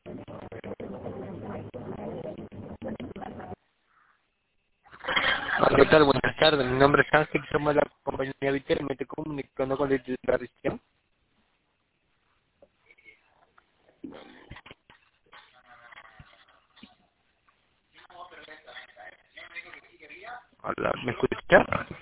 Hola, ¿qué tal? Buenas tardes. Mi nombre es Ángel, somos la compañía Vitel. Me estoy comunicando con el titular de gestión. Hola, ¿me escucha?